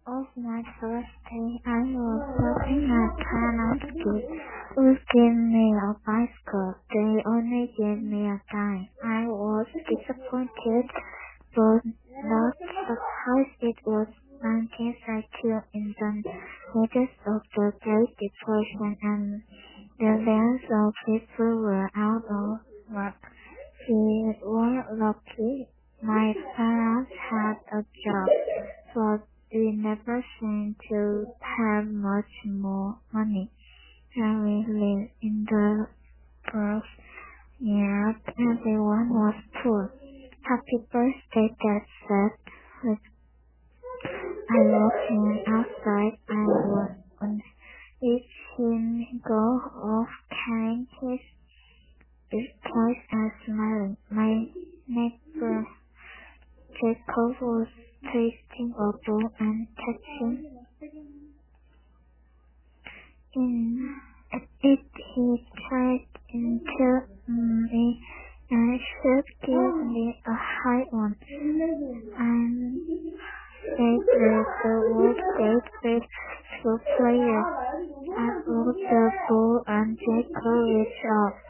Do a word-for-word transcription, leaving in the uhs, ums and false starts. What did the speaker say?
Of my first day, I was hoping my parents could would give me a bicycle. They only gave me a dime. I was disappointed, but not surprised. It was nineteen thirty-two in the midst of the Great Depression, and millions of people were out of work. We were lucky. My parents had a job, but we never seemed to have much more money. When we lived in the Bronx, New York, everyone was poor. Happy birthday, Dad said. With I loved him outside. I was on each him go off carrying his briefcase and smiling. My neighbor Jacob was tasting a bowl and catching in it. He tried into me and should give me a high one. I'm favorite the world great baseball player. I broke the ball and Jacob reached up.